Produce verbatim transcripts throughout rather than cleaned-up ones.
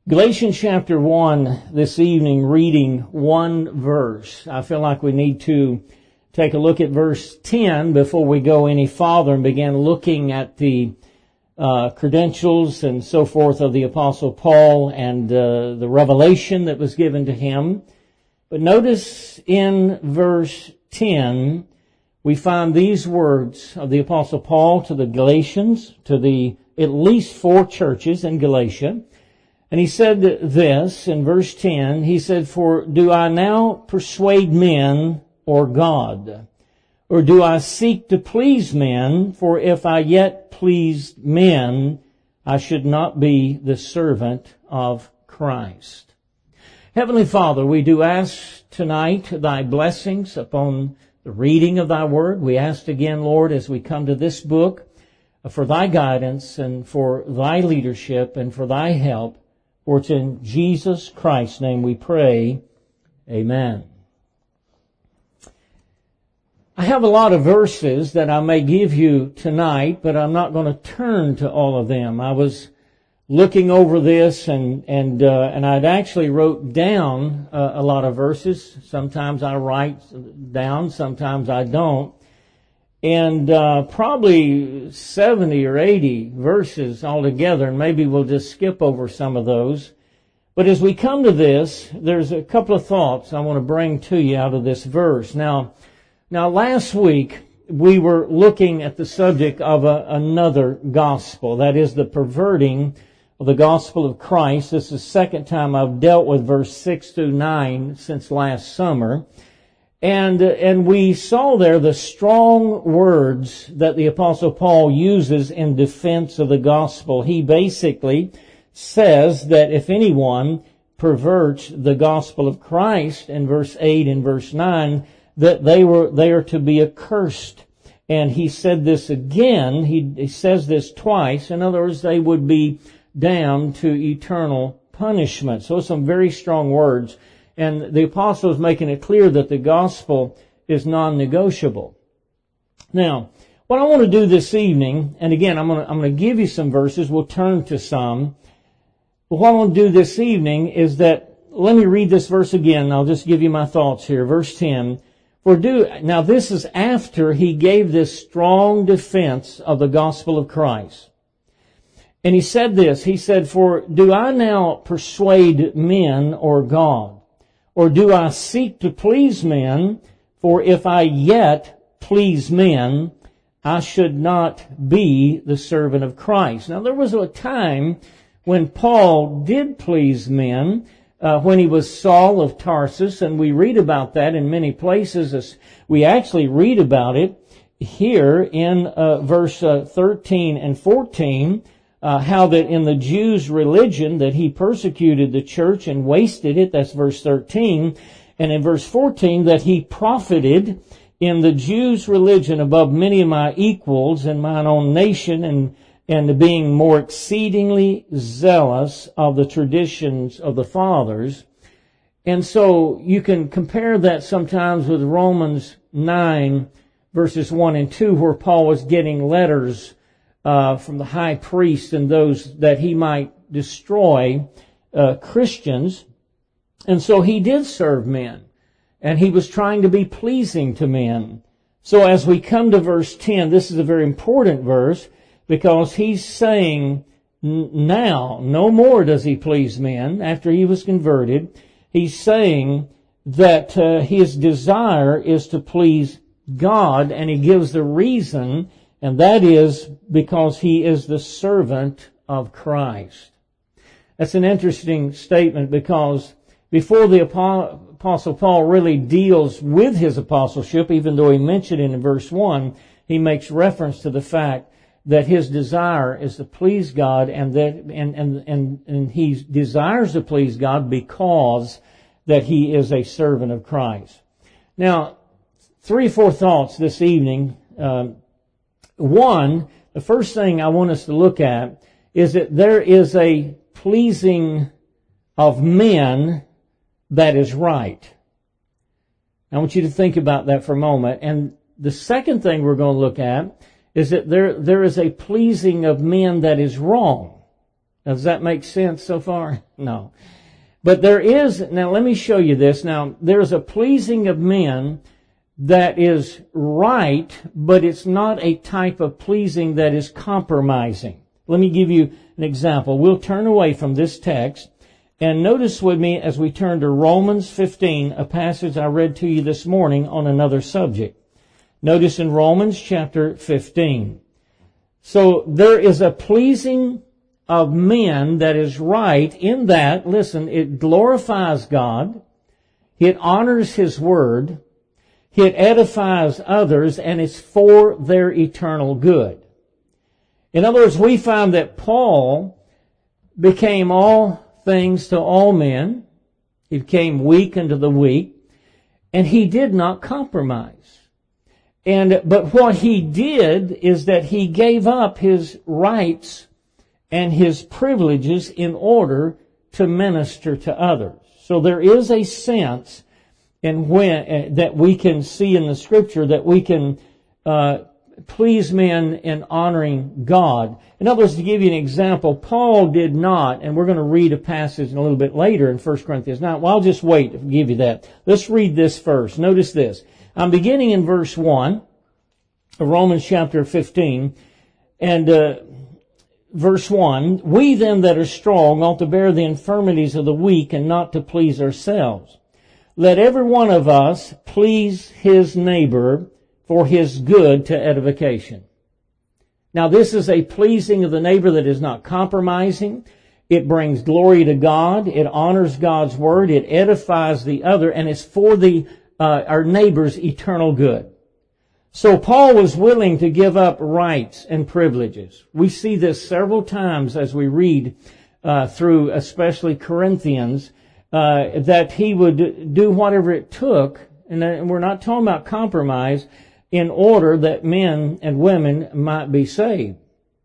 Galatians chapter one this evening, reading one verse. I feel like we need to take a look at verse ten before we go any farther and begin looking at the uh, credentials and so forth of the Apostle Paul and uh, the revelation that was given to him. But notice in verse ten, we find these words of the Apostle Paul to the Galatians, to the at least four churches in Galatia. And he said this in verse ten, he said, "For do I now persuade men or God? Or do I seek to please men? For if I yet pleased men, I should not be the servant of Christ." Heavenly Father, we do ask tonight thy blessings upon the reading of thy word. We ask again, Lord, as we come to this book, for thy guidance and for thy leadership and for thy help. For it's in Jesus Christ's name we pray. Amen. I have a lot of verses that I may give you tonight, but I'm not going to turn to all of them. I was looking over this and and uh, and I'd actually wrote down uh, a lot of verses. Sometimes I write down, sometimes I don't. And uh, probably seventy or eighty verses altogether, and maybe we'll just skip over some of those. But as we come to this, there's a couple of thoughts I want to bring to you out of this verse. Now, now last week we were looking at the subject of a, another gospel, that is the perverting of the gospel of Christ. This is the second time I've dealt with verse six through nine since last summer. And, and we saw there the strong words that the Apostle Paul uses in defense of the gospel. He basically says that if anyone perverts the gospel of Christ in verse eight and verse nine, that they were, they are to be accursed. And he said this again. He, he says this twice. In other words, they would be damned to eternal punishment. So some very strong words. And the apostle is making it clear that the gospel is non-negotiable. Now, what I want to do this evening, and again, I'm going to, I'm going to give you some verses. We'll turn to some. But what I want to do this evening is that, let me read this verse again, and I'll just give you my thoughts here. Verse ten. For do, now this is after he gave this strong defense of the gospel of Christ. And he said this, he said, "For do I now persuade men or God? Or do I seek to please men? For if I yet please men, I should not be the servant of Christ." Now there was a time when Paul did please men, uh, when he was Saul of Tarsus, and we read about that in many places. We actually read about it here in uh, verse uh, thirteen and fourteen, Uh, how that in the Jews' religion that he persecuted the church and wasted it. That's verse thirteen. And in verse fourteen, that he profited in the Jews' religion above many of my equals in mine own nation, and, and being more exceedingly zealous of the traditions of the fathers. And so you can compare that sometimes with Romans nine verses one and two, where Paul was getting letters Uh, from the high priest and those that he might destroy uh, Christians. And so he did serve men, and he was trying to be pleasing to men. So as we come to verse ten, this is a very important verse, because he's saying now, no more does he please men after he was converted. He's saying that uh, his desire is to please God, and he gives the reason. And that is because he is the servant of Christ. That's an interesting statement, because before the Apostle Paul really deals with his apostleship, even though he mentioned it in verse one, he makes reference to the fact that his desire is to please God, and that and and and, and he desires to please God because that he is a servant of Christ. Now, three or four thoughts this evening. Um, One, the first thing I want us to look at is that there is a pleasing of men that is right. I want you to think about that for a moment. And the second thing we're going to look at is that there, there is a pleasing of men that is wrong. Does that make sense so far? No. But there is, now let me show you this. Now, there's a pleasing of men that is right, but it's not a type of pleasing that is compromising. Let me give you an example. We'll turn away from this text and notice with me as we turn to Romans fifteen, a passage I read to you this morning on another subject. Notice in Romans chapter fifteen. So there is a pleasing of men that is right in that, listen, it glorifies God, it honors His Word, it edifies others, and it's for their eternal good. In other words, we find that Paul became all things to all men. He became weak unto the weak, and he did not compromise. And but what he did is that he gave up his rights and his privileges in order to minister to others. So there is a sense in when uh, that we can see in the Scripture that we can uh, please men in honoring God. In other words, to give you an example, Paul did not, and we're going to read a passage a little bit later in First Corinthians nine. Well, I'll just wait to give you that. Let's read this first. Notice this. I'm beginning in verse one of Romans chapter fifteen, and uh, verse one, we then that are strong ought to bear the infirmities of the weak and not to please ourselves. Let every one of us please his neighbor for his good to edification. Now this is a pleasing of the neighbor that is not compromising. It brings glory to God. It honors God's word. It edifies the other, and it's for the uh, our neighbor's eternal good. So Paul was willing to give up rights and privileges. We see this several times as we read uh, through especially Corinthians, uh, that he would do whatever it took, and we're not talking about compromise, in order that men and women might be saved.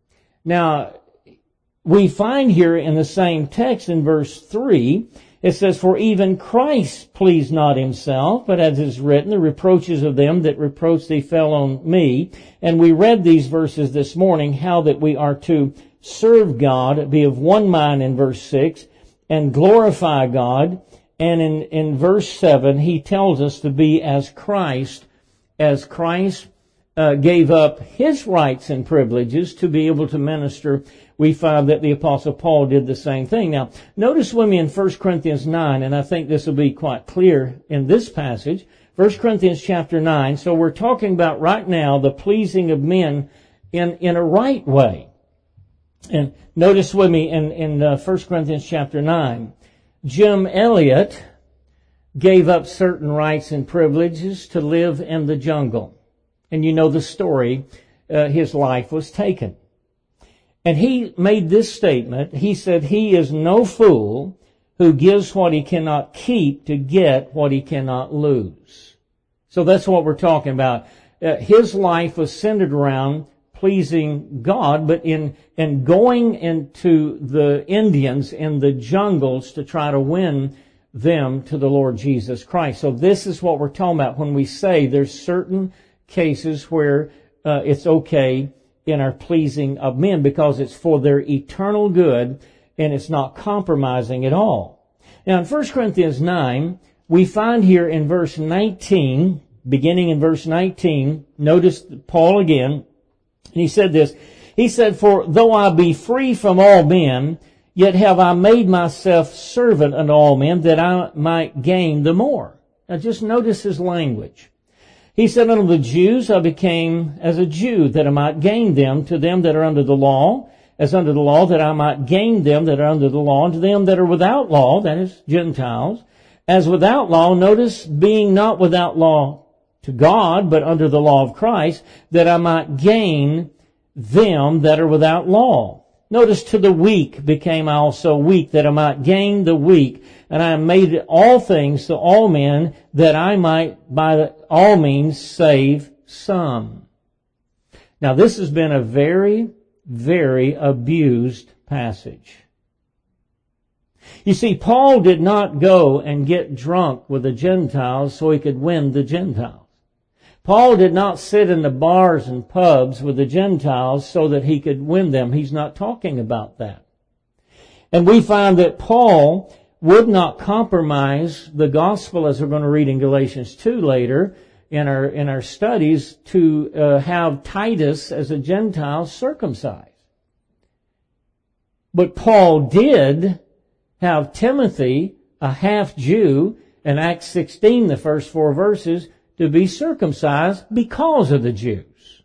Now, we find here in the same text in verse three, it says, for even Christ pleased not himself, but as is written, the reproaches of them that reproach thee fell on me. And we read these verses this morning, how that we are to serve God, be of one mind in verse six, and glorify God. And in, in verse seven, he tells us to be as Christ, as Christ uh, gave up his rights and privileges to be able to minister. We find that the Apostle Paul did the same thing. Now, notice with me in First Corinthians nine, and I think this will be quite clear in this passage. First Corinthians chapter nine. So we're talking about right now the pleasing of men in, in a right way. And notice with me in, in uh, First Corinthians chapter nine, Jim Elliot gave up certain rights and privileges to live in the jungle. And you know the story, uh, his life was taken. And he made this statement. He said, he is no fool who gives what he cannot keep to get what he cannot lose. So that's what we're talking about. Uh, his life was centered around pleasing God, but in, in going into the Indians in the jungles to try to win them to the Lord Jesus Christ. So this is what we're talking about when we say there's certain cases where uh, it's okay in our pleasing of men because it's for their eternal good and it's not compromising at all. Now in First Corinthians nine, we find here in verse nineteen, beginning in verse nineteen, notice Paul again, and he said this, he said, for though I be free from all men, yet have I made myself servant unto all men that I might gain the more. Now just notice his language. He said, unto the Jews I became as a Jew, that I might gain them, to them that are under the law, as under the law, that I might gain them that are under the law, and to them that are without law, that is, Gentiles, as without law, notice, being not without law to God, but under the law of Christ, that I might gain them that are without law. Notice, to the weak became I also weak, that I might gain the weak. And I made all things to all men, that I might by all means save some. Now this has been a very, very abused passage. You see, Paul did not go and get drunk with the Gentiles so he could win the Gentiles. Paul did not sit in the bars and pubs with the Gentiles so that he could win them. He's not talking about that. And we find that Paul would not compromise the gospel, as we're going to read in Galatians two later in our in our studies, to uh, have Titus as a Gentile circumcised. But Paul did have Timothy, a half Jew, in Acts sixteen, the first four verses, to be circumcised because of the Jews.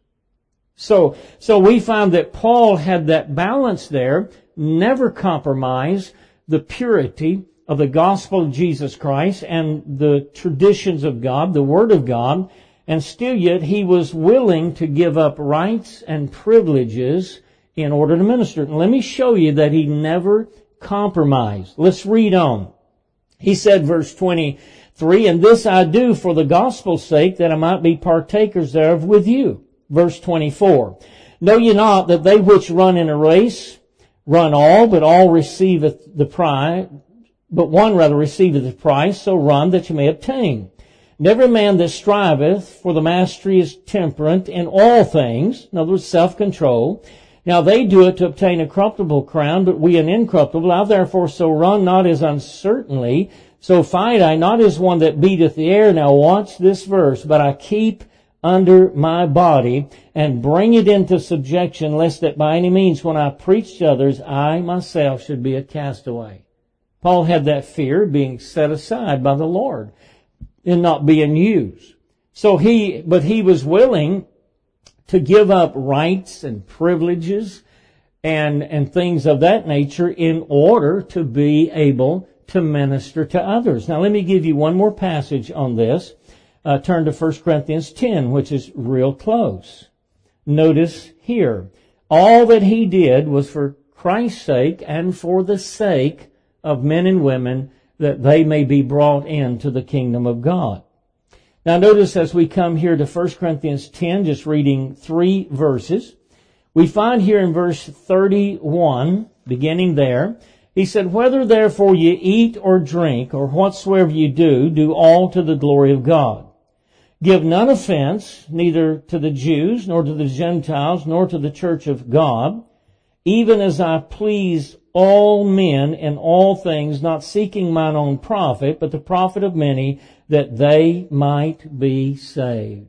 So, so we find that Paul had that balance there, never compromise the purity of the gospel of Jesus Christ and the traditions of God, the Word of God, and still yet he was willing to give up rights and privileges in order to minister. And let me show you that he never compromised. Let's read on. He said, verse twenty-three, "And this I do for the gospel's sake, that I might be partakers thereof with you." Verse twenty-four, "Know ye not that they which run in a race run all, but all receiveth the prize, but one rather receiveth the prize, so run that you may obtain. And every man that striveth for the mastery is temperate in all things," in other words, self-control. "Now they do it to obtain a corruptible crown, but we an incorruptible. I therefore so run not as uncertainly, so fight I not as one that beateth the air." Now watch this verse. "But I keep under my body, and bring it into subjection, lest that by any means when I preach to others, I myself should be a castaway." Paul had that fear of being set aside by the Lord and not being used. So he, but he was willing to give up rights and privileges and, and things of that nature in order to be able to minister to others. Now let me give you one more passage on this. Uh, turn to First Corinthians ten, which is real close. Notice here, all that he did was for Christ's sake and for the sake of men and women, that they may be brought into the kingdom of God. Now notice as we come here to First Corinthians ten, just reading three verses, we find here in verse thirty-one, beginning there, he said, "Whether therefore ye eat or drink, or whatsoever ye do, do all to the glory of God. Give none offense, neither to the Jews, nor to the Gentiles, nor to the church of God, even as I please all men in all things, not seeking mine own profit, but the profit of many, that they might be saved."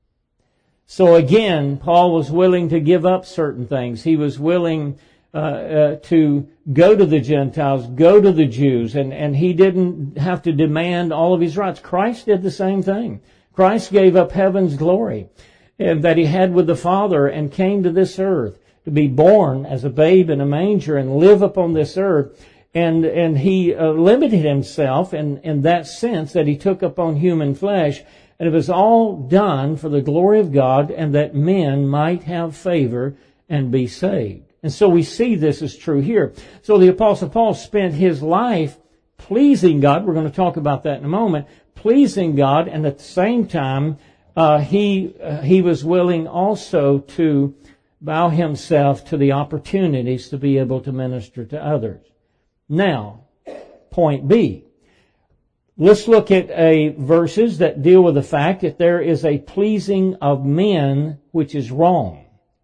So again, Paul was willing to give up certain things. He was willing uh, uh, to go to the Gentiles, go to the Jews, and, and he didn't have to demand all of his rights. Christ did the same thing. Christ gave up heaven's glory and that he had with the Father and came to this earth to be born as a babe in a manger and live upon this earth. And, and he uh, limited himself in, in that sense that he took upon human flesh. And it was all done for the glory of God and that men might have favor and be saved. And so we see this is true here. So the Apostle Paul spent his life pleasing God. We're going to talk about that in a moment. Pleasing God, and at the same time, uh, he uh, he was willing also to bow himself to the opportunities to be able to minister to others. Now, point B. Let's look at a verses that deal with the fact that there is a pleasing of men which is wrong.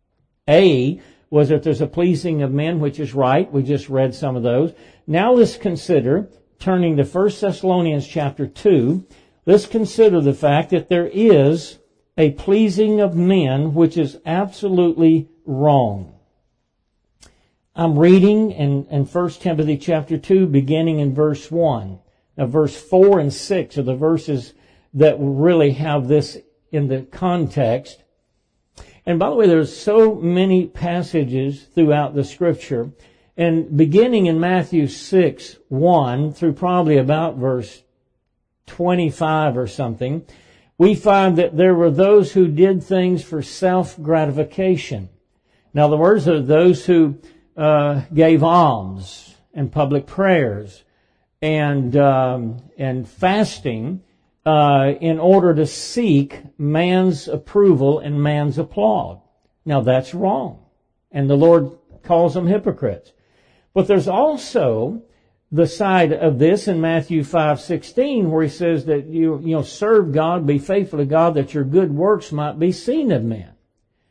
A was that there's a pleasing of men which is right. We just read some of those. Now let's consider, turning to First Thessalonians chapter two, let's consider the fact that there is a pleasing of men which is absolutely wrong. I'm reading in, in First Timothy chapter two, beginning in verse one. Now verse four and six are the verses that really have this in the context. And by the way, there's so many passages throughout the Scripture. And beginning in Matthew six, one through probably about verse twenty-five or something, we find that there were those who did things for self-gratification. In other words, there are those who uh, gave alms and public prayers and um, and fasting uh, in order to seek man's approval and man's applaud. Now that's wrong, and the Lord calls them hypocrites. But there's also the side of this in Matthew five sixteen, where he says that you you know serve God, be faithful to God, that your good works might be seen of men.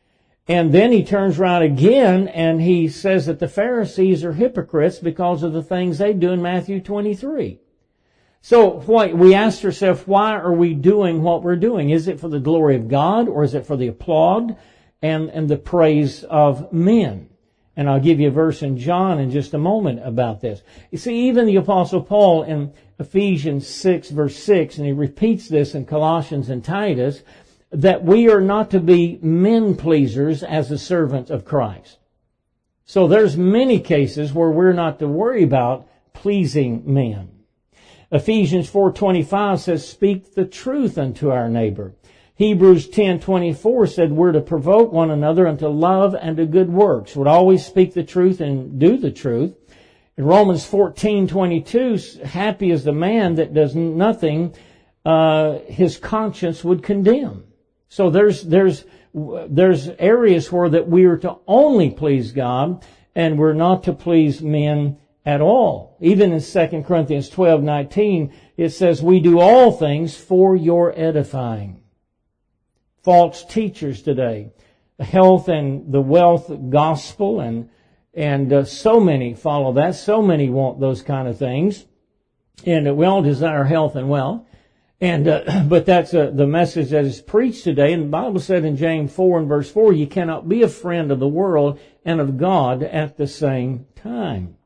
And then he turns around again and he says that the Pharisees are hypocrites because of the things they do in Matthew twenty-three. So why, we asked ourselves, why are we doing what we're doing? Is it for the glory of God, or is it for the applaud and, and the praise of men? And I'll give you a verse in John in just a moment about this. You see, even the Apostle Paul in Ephesians six verse six, and he repeats this in Colossians and Titus, that we are not to be men pleasers as a servant of Christ. So there's many cases where we're not to worry about pleasing men. Ephesians four twenty-five says, speak the truth unto our neighbor. Hebrews ten twenty-four said we're to provoke one another unto love and to good works. Would always speak the truth and do the truth. In Romans fourteen twenty-two, happy is the man that does nothing uh, his conscience would condemn. So there's there's there's areas where that we are to only please God, and we're not to please men at all. Even in Second Corinthians twelve nineteen, it says, we do all things for your edifying. False teachers today, the health and the wealth gospel, and and uh, so many follow that. So many want those kind of things, and uh, we all desire health and wealth. And uh, but that's uh, the message that is preached today. And the Bible said in James four and verse four, you cannot be a friend of the world and of God at the same time.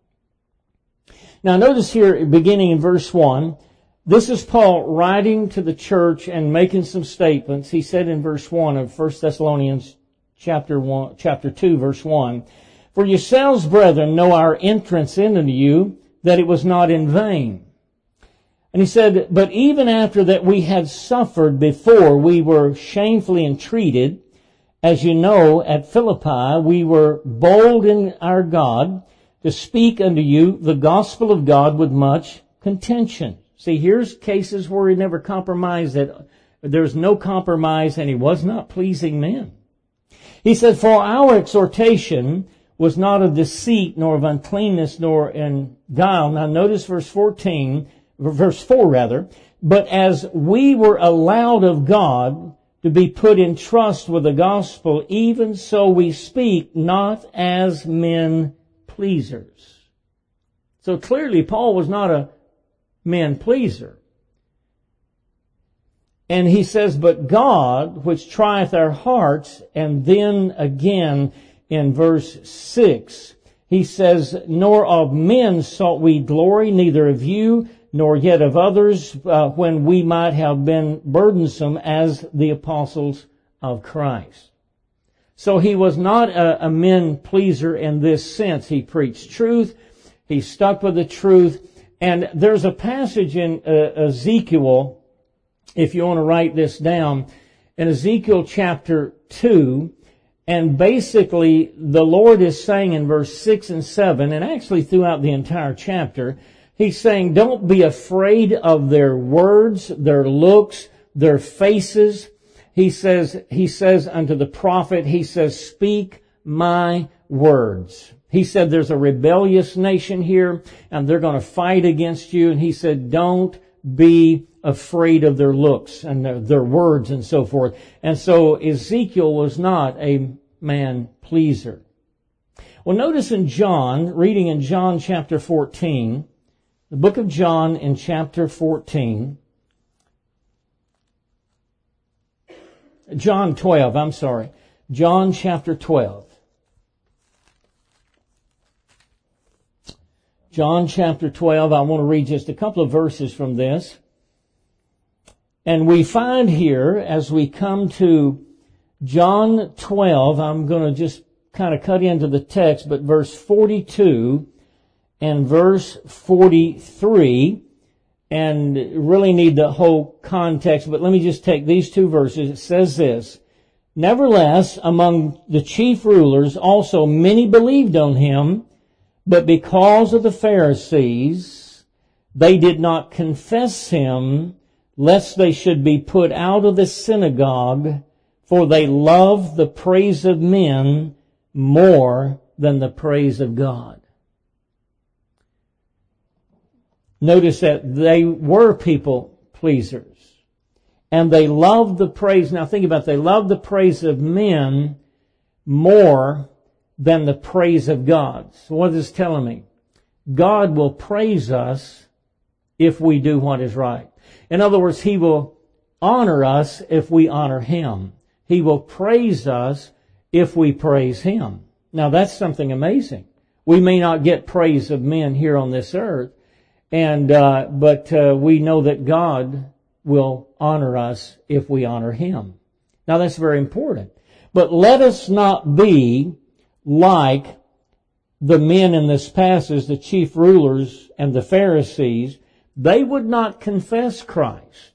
Now notice here, beginning in verse one, this is Paul writing to the church and making some statements. He said in verse one of First Thessalonians chapter one, chapter two, verse one, for yourselves, brethren, know our entrance into you, that it was not in vain. And he said, but even after that we had suffered before, we were shamefully entreated. As you know, at Philippi, we were bold in our God to speak unto you the gospel of God with much contention. See, here's cases where he never compromised, that there's no compromise, and he was not pleasing men. He said, for our exhortation was not of deceit, nor of uncleanness, nor in guile. Now notice verse fourteen, verse four rather, but as we were allowed of God to be put in trust with the gospel, even so we speak, not as men pleasers. So clearly Paul was not a man pleaser. And he says, but God, which trieth our hearts, and then again in verse six, he says, nor of men sought we glory, neither of you, nor yet of others, uh, when we might have been burdensome as the apostles of Christ. So he was not a, a men pleaser in this sense. He preached truth. He stuck with the truth. And there's a passage in uh, Ezekiel, if you want to write this down, in Ezekiel chapter two, and basically the Lord is saying in verse six and seven, and actually throughout the entire chapter, he's saying, don't be afraid of their words, their looks, their faces. He says, he says unto the prophet, he says, speak my words. He said, there's a rebellious nation here, and they're going to fight against you. And he said, don't be afraid of their looks and their, their words and so forth. And so Ezekiel was not a man pleaser. Well, notice in John, reading in John chapter fourteen, the book of John in chapter fourteen, John twelve, I'm sorry, John chapter twelve. John chapter twelve, I want to read just a couple of verses from this. And we find here, as we come to John twelve, I'm going to just kind of cut into the text, but verse forty-two and verse forty-three, and really need the whole context, but let me just take these two verses. It says this, nevertheless, among the chief rulers also many believed on him, but because of the Pharisees, they did not confess him, lest they should be put out of the synagogue, for they loved the praise of men more than the praise of God. Notice that they were people pleasers, and they loved the praise. Now think about it. They loved the praise of men more than the praise of God. So what is this telling me? God will praise us if we do what is right. In other words, He will honor us if we honor Him. He will praise us if we praise Him. Now that's something amazing. We may not get praise of men here on this earth, and uh, but uh, we know that God will honor us if we honor Him. Now that's very important. But let us not be like the men in this passage, the chief rulers and the Pharisees. They would not confess Christ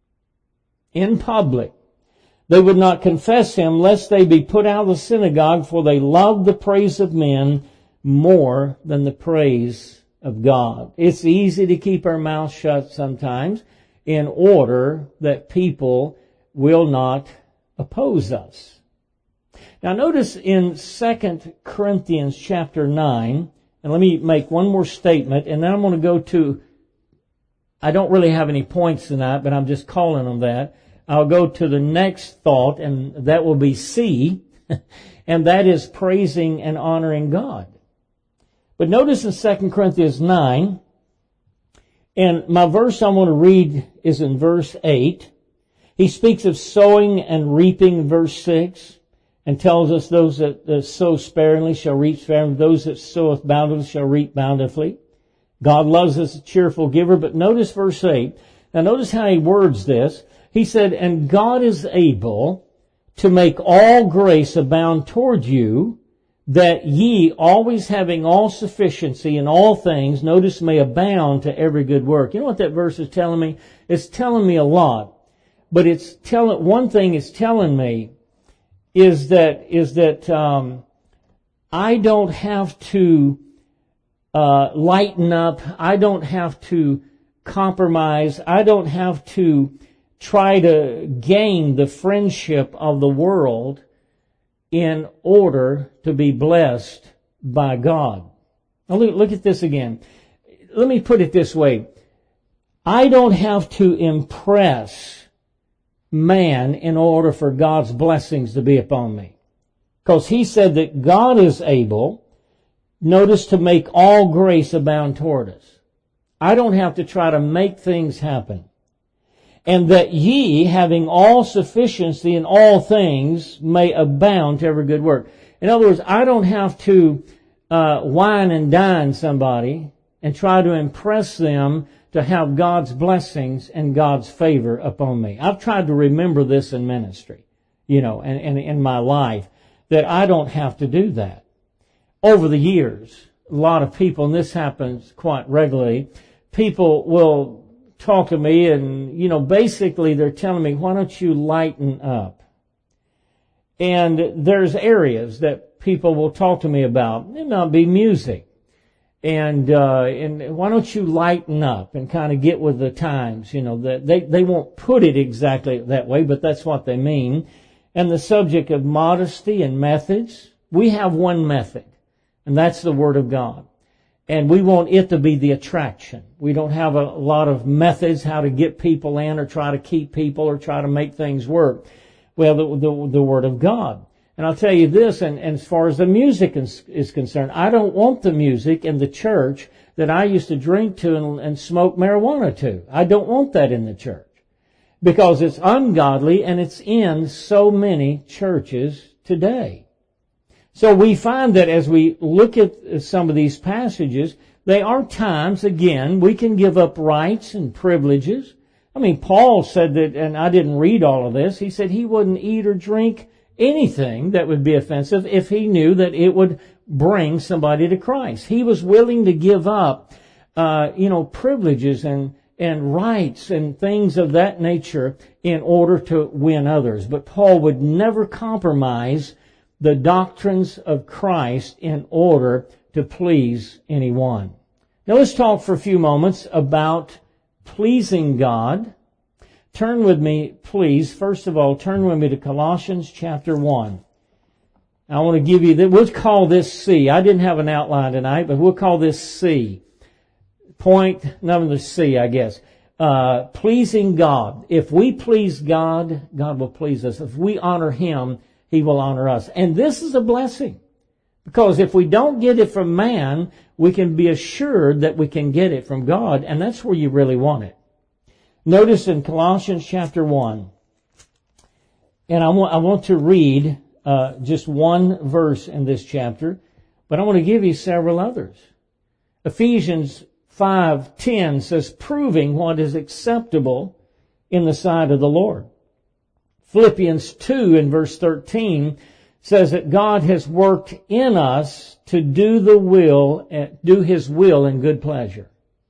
in public. They would not confess Him lest they be put out of the synagogue, for they loved the praise of men more than the praise of God. It's easy to keep our mouths shut sometimes in order that people will not oppose us. Now notice in Second Corinthians chapter nine, and let me make one more statement, and then I'm going to go to, I don't really have any points tonight, but I'm just calling them that. I'll go to the next thought, and that will be C, and that is praising and honoring God. But notice in Second Corinthians nine, and my verse I want to read is in verse eight. He speaks of sowing and reaping, verse six, and tells us those that, that sow sparingly shall reap sparingly, those that soweth bountifully shall reap bountifully. God loves us a cheerful giver, but notice verse eight. Now notice how he words this. He said, and God is able to make all grace abound toward you, that ye, always having all sufficiency in all things, notice, may abound to every good work. You know what that verse is telling me? It's telling me a lot. But it's telling, one thing it's telling me is that, is that, um, I don't have to, uh, lighten up. I don't have to compromise. I don't have to try to gain the friendship of the world in order to be blessed by God. Now look, look at this again. Let me put it this way. I don't have to impress man in order for God's blessings to be upon me. Because he said that God is able, notice, to make all grace abound toward us. I don't have to try to make things happen. And that ye, having all sufficiency in all things, may abound to every good work. In other words, I don't have to uh, wine and dine somebody and try to impress them to have God's blessings and God's favor upon me. I've tried to remember this in ministry, you know, and, and in my life, that I don't have to do that. Over the years, a lot of people, and this happens quite regularly, people will talk to me and, you know, basically they're telling me, why don't you lighten up? And there's areas that people will talk to me about. It might be music. And, uh, and why don't you lighten up and kind of get with the times, you know, that they, they won't put it exactly that way, but that's what they mean. And the subject of modesty and methods, we have one method, and that's the Word of God. And we want it to be the attraction. We don't have a lot of methods how to get people in or try to keep people or try to make things work. Well, the, the, the Word of God. And I'll tell you this, and, and as far as the music is, is concerned, I don't want the music in the church that I used to drink to and, and smoke marijuana to. I don't want that in the church. Because it's ungodly and it's in so many churches today. So we find that as we look at some of these passages, there are times, again, we can give up rights and privileges. I mean, Paul said that, and I didn't read all of this, he said he wouldn't eat or drink anything that would be offensive if he knew that it would bring somebody to Christ. He was willing to give up, uh, you know, privileges and, and rights and things of that nature in order to win others. But Paul would never compromise the doctrines of Christ in order to please anyone. Now let's talk for a few moments about pleasing God. Turn with me, please. First of all, turn with me to Colossians chapter one. I want to give you that. We'll call this C. I didn't have an outline tonight, but we'll call this C. Point number C, I guess. Uh, pleasing God. If we please God, God will please us. If we honor Him, He will honor us. And this is a blessing. Because if we don't get it from man, we can be assured that we can get it from God, and that's where you really want it. Notice in Colossians chapter one, and I want, I want to read uh, just one verse in this chapter, but I want to give you several others. Ephesians five ten says, proving what is acceptable in the sight of the Lord. Philippians two in verse thirteen says that God has worked in us to do the will, do His will in good pleasure.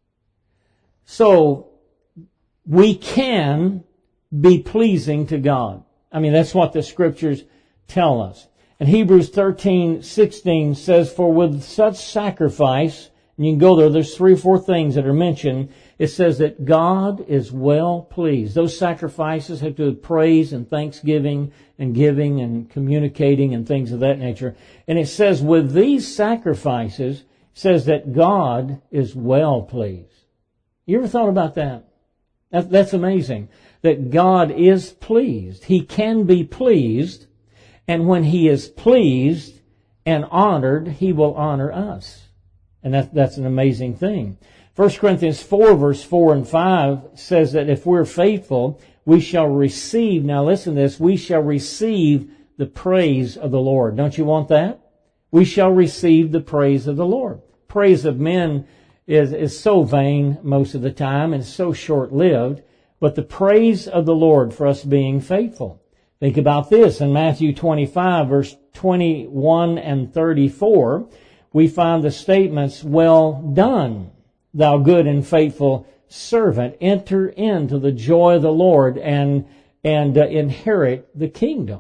So, we can be pleasing to God. I mean, that's what the Scriptures tell us. And Hebrews thirteen sixteen says, for with such sacrifice, and you can go there, there's three or four things that are mentioned. It says that God is well pleased. Those sacrifices have to do with praise and thanksgiving and giving and communicating and things of that nature. And it says with these sacrifices, it says that God is well pleased. You ever thought about that? that that's amazing. That God is pleased. He can be pleased. And when He is pleased and honored, He will honor us. And that, that's an amazing thing. First Corinthians four verse four and five says that if we're faithful, we shall receive, now listen to this, we shall receive the praise of the Lord. Don't you want that? We shall receive the praise of the Lord. Praise of men is, is so vain most of the time and so short-lived, but the praise of the Lord for us being faithful. Think about this in Matthew twenty-five verse twenty-one and thirty-four, we find the statements, well done, thou good and faithful servant, enter into the joy of the Lord and and uh, inherit the kingdom.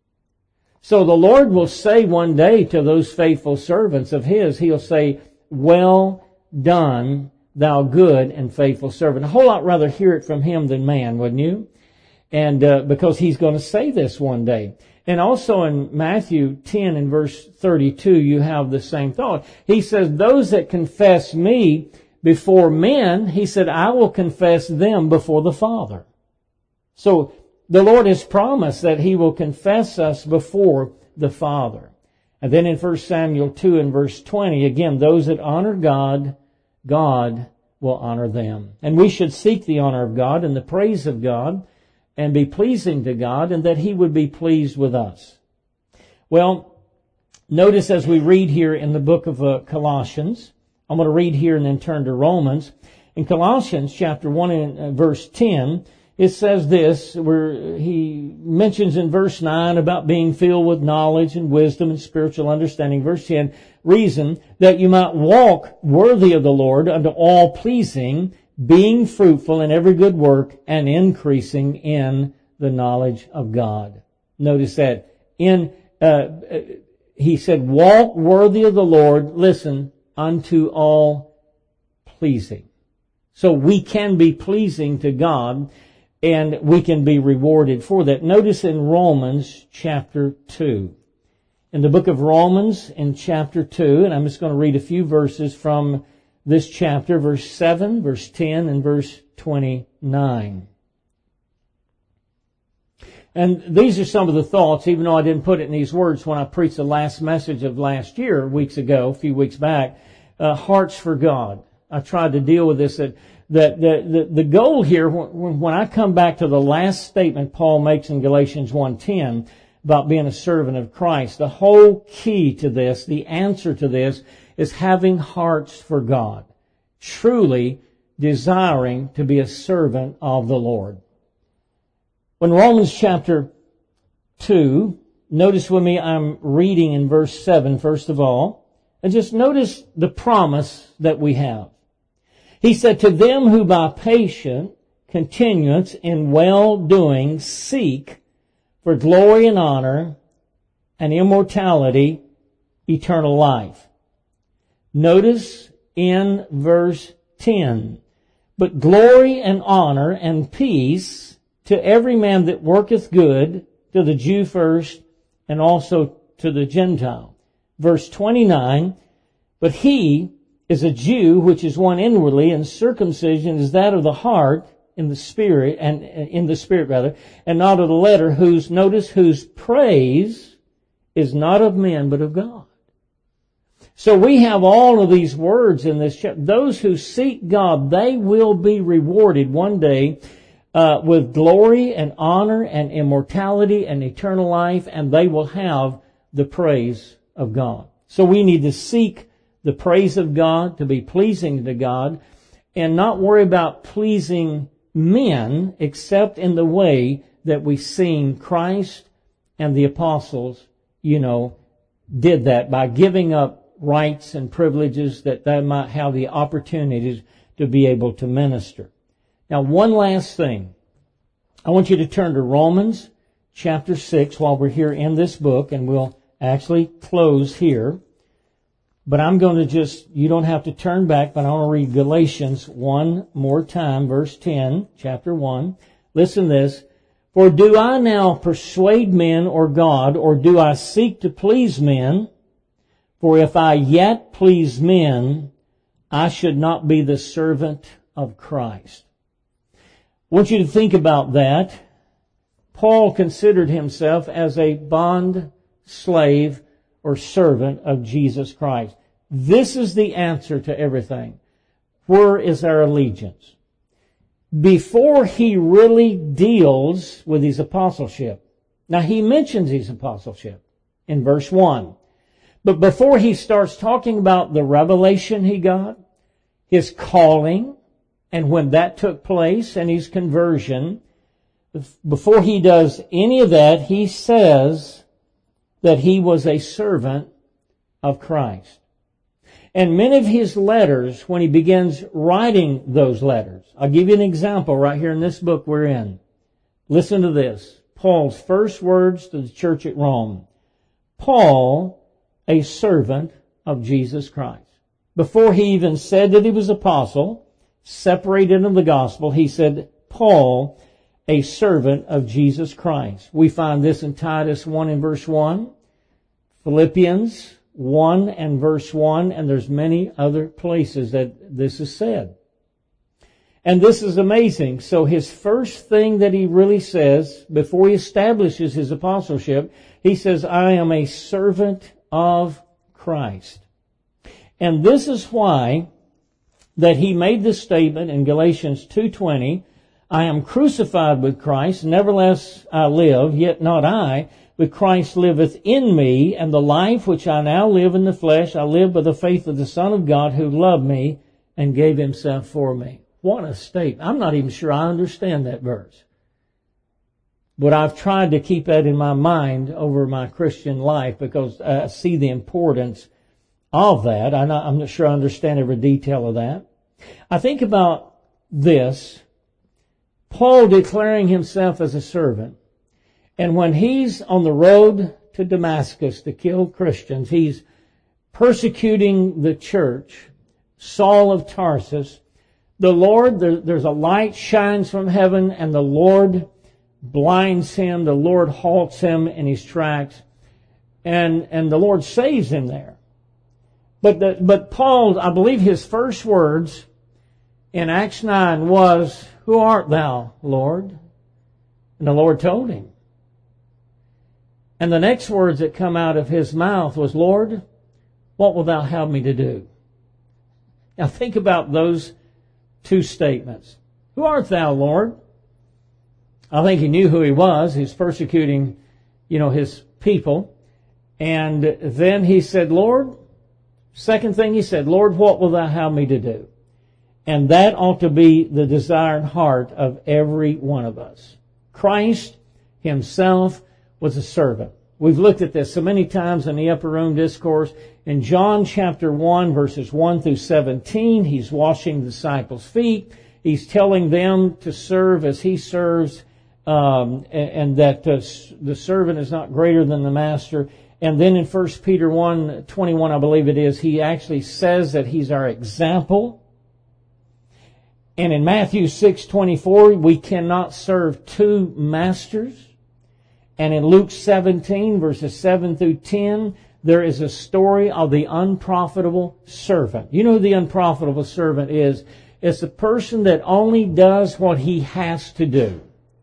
So the Lord will say one day to those faithful servants of His, He'll say, well done, thou good and faithful servant. A whole lot rather hear it from Him than man, wouldn't you? And uh, because He's going to say this one day. And also in Matthew ten and verse thirty-two, you have the same thought. He says, those that confess me before men, He said, I will confess them before the Father. So the Lord has promised that He will confess us before the Father. And then in First Samuel two and verse twenty, again, those that honor God, God will honor them. And we should seek the honor of God and the praise of God and be pleasing to God, and that He would be pleased with us. Well, notice as we read here in the book of uh, Colossians, I'm going to read here and then turn to Romans. In Colossians chapter one and verse ten, it says this, where he mentions in verse nine about being filled with knowledge and wisdom and spiritual understanding. Verse ten, reason that you might walk worthy of the Lord unto all pleasing, being fruitful in every good work and increasing in the knowledge of God. Notice that. In uh, he said, walk worthy of the Lord, listen, unto all pleasing. So we can be pleasing to God, and we can be rewarded for that. Notice in Romans chapter two. In the book of Romans in chapter two, and I'm just going to read a few verses from this chapter, verse seven, verse ten, and verse twenty-nine. And these are some of the thoughts, even though I didn't put it in these words when I preached the last message of last year, weeks ago, a few weeks back, uh, hearts for God. I tried to deal with this, that, that the, the, the goal here, when, when I come back to the last statement Paul makes in Galatians one ten about being a servant of Christ, the whole key to this, the answer to this, is having hearts for God, truly desiring to be a servant of the Lord. When Romans chapter two, notice with me I'm reading in verse seven first of all, and just notice the promise that we have. He said, to them who by patient continuance in well-doing seek for glory and honor and immortality, eternal life. Notice in verse ten, but glory and honor and peace to every man that worketh good, to the Jew first, and also to the Gentile. Verse twenty-nine, but he is a Jew which is one inwardly, and circumcision is that of the heart, in the Spirit, and in the Spirit rather, and not of the letter, whose, notice, whose praise is not of men, but of God. So we have all of these words in this chapter. Those who seek God, they will be rewarded one day uh, with glory and honor and immortality and eternal life, and they will have the praise of God. So we need to seek the praise of God, to be pleasing to God, and not worry about pleasing men except in the way that we've seen Christ and the apostles, you know, did that by giving up rights and privileges that they might have the opportunities to be able to minister. Now, one last thing. I want you to turn to Romans chapter six while we're here in this book, and we'll actually close here. But I'm going to just, you don't have to turn back, but I want to read Galatians one more time, verse ten, chapter one. Listen to this. For do I now persuade men or God, or do I seek to please men? For if I yet please men, I should not be the servant of Christ. I want you to think about that. Paul considered himself as a bond slave or servant of Jesus Christ. This is the answer to everything. Where is our allegiance? Before he really deals with his apostleship. Now he mentions his apostleship in verse one. But before he starts talking about the revelation he got, his calling, and when that took place, and his conversion, before he does any of that, he says that he was a servant of Christ. And many of his letters, when he begins writing those letters, I'll give you an example right here in this book we're in. Listen to this. Paul's first words to the church at Rome. Paul, a servant of Jesus Christ. Before he even said that he was apostle, separated of the gospel, he said, Paul, a servant of Jesus Christ. We find this in Titus one and verse one, Philippians one and verse one, and there's many other places that this is said. And this is amazing. So his first thing that he really says, before he establishes his apostleship, he says, I am a servant of Christ. And this is why that he made this statement in Galatians two twenty, I am crucified with Christ, nevertheless I live, yet not I, but Christ liveth in me, and the life which I now live in the flesh, I live by the faith of the Son of God who loved me and gave himself for me. What a statement. I'm not even sure I understand that verse. But I've tried to keep that in my mind over my Christian life because I see the importance of that. I'm not, I'm not sure I understand every detail of that. I think about this, Paul declaring himself as a servant. And when he's on the road to Damascus to kill Christians, he's persecuting the church, Saul of Tarsus. The Lord, there, there's a light shines from heaven, and the Lord blinds him. The Lord halts him in his tracks, and and the Lord saves him there. But the, but Paul, I believe his first words in Acts nine was, who art thou, Lord? And the Lord told him. And the next words that come out of his mouth was, Lord, what wilt thou have me to do? Now think about those two statements. Who art thou, Lord? I think he knew who he was. He's persecuting, you know, his people. And then he said, Lord, second thing he said, Lord, what will thou have me to do? And that ought to be the desired heart of every one of us. Christ himself was a servant. We've looked at this so many times in the Upper Room Discourse. In John chapter one, verses one through seventeen, he's washing the disciples' feet. He's telling them to serve as he serves, um, and, and that uh, the servant is not greater than the master. And then in First Peter one twenty-one, I believe it is, he actually says that he's our example. And in Matthew six twenty-four, we cannot serve two masters. And in Luke seventeen, verses seven through ten, there is a story of the unprofitable servant. You know who the unprofitable servant is? is the person that only does what he has to do.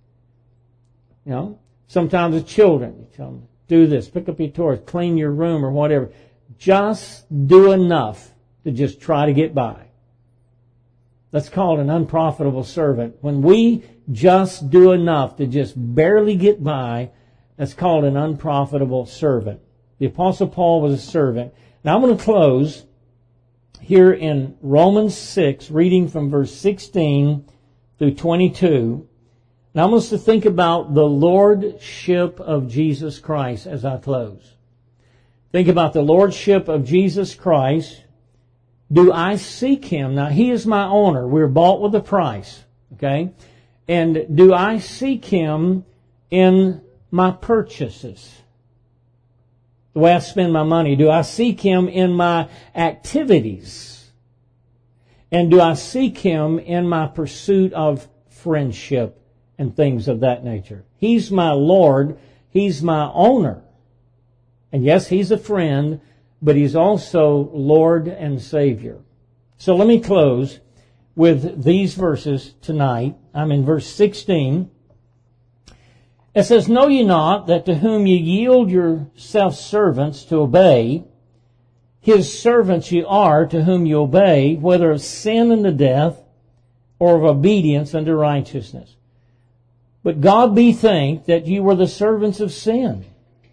You know, sometimes the children, you tell them, do this, pick up your toys, clean your room or whatever. Just do enough to just try to get by. That's called an unprofitable servant. When we just do enough to just barely get by, that's called an unprofitable servant. The Apostle Paul was a servant. Now I'm going to close here in Romans six, reading from verse sixteen through twenty-two. Now I want us to think about the Lordship of Jesus Christ as I close. Think about the Lordship of Jesus Christ. Do I seek Him? Now He is my owner. We're bought with a price. Okay? And do I seek Him in my purchases? The way I spend my money. Do I seek Him in my activities? And do I seek Him in my pursuit of friendship and things of that nature? He's my Lord. He's my owner. And yes, He's a friend, but He's also Lord and Savior. So let me close with these verses tonight. I'm in verse sixteen. It says, Know ye not that to whom ye yield yourselves servants to obey, His servants ye are to whom ye obey, whether of sin unto death, or of obedience unto righteousness. But God be thanked that ye were the servants of sin.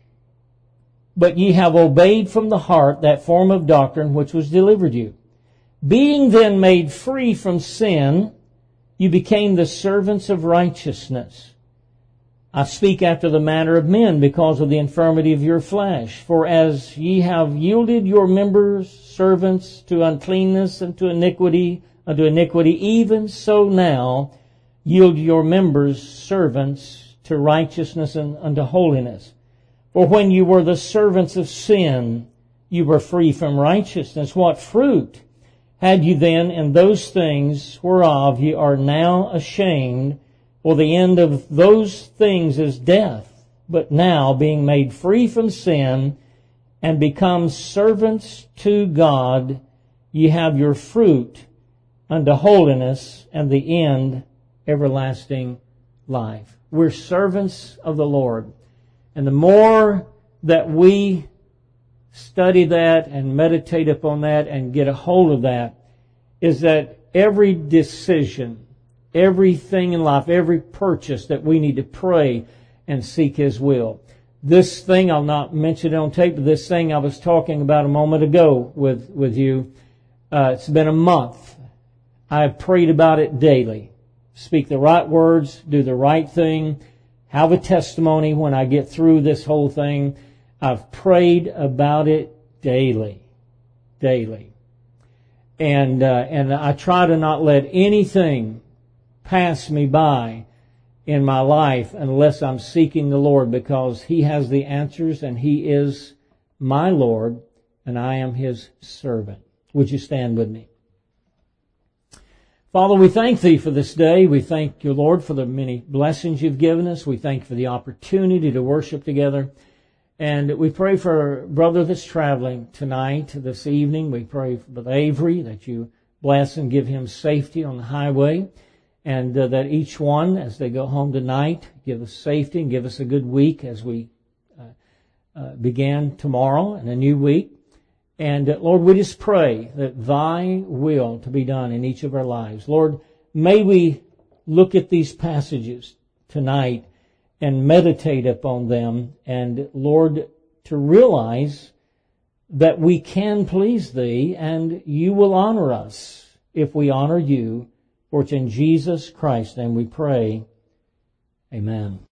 But ye have obeyed from the heart that form of doctrine which was delivered you. Being then made free from sin, you became the servants of righteousness. I speak after the manner of men because of the infirmity of your flesh. For as ye have yielded your members servants to uncleanness and to iniquity, unto iniquity, even so now yield your members servants to righteousness and unto holiness. For when you were the servants of sin, you were free from righteousness. What fruit had you then in those things whereof ye are now ashamed? For the end of those things is death. But now, being made free from sin and become servants to God, ye have your fruit unto holiness, and the end everlasting life. We're servants of the Lord. And the more that we study that and meditate upon that and get a hold of that, is that every decision, everything in life, every purchase that we need to pray and seek His will. This thing, I'll not mention it on tape, but this thing I was talking about a moment ago with, with you, uh, it's been a month. I have prayed about it daily. Speak the right words, do the right thing, have a testimony when I get through this whole thing. I've prayed about it daily. Daily. And, uh, and I try to not let anything pass me by in my life unless I'm seeking the Lord, because He has the answers and He is my Lord and I am His servant. Would you stand with me? Father, we thank Thee for this day. We thank You, Lord, for the many blessings You've given us. We thank You for the opportunity to worship together. And we pray for our brother that's traveling tonight, this evening. We pray for Avery that You bless and give him safety on the highway. And uh, that each one, as they go home tonight, give us safety and give us a good week as we uh, uh, begin tomorrow and a new week. And uh, Lord, we just pray that Thy will to be done in each of our lives. Lord, may we look at these passages tonight and meditate upon them. And Lord, to realize that we can please Thee and You will honor us if we honor You. For it's in Jesus Christ's name we pray. Amen.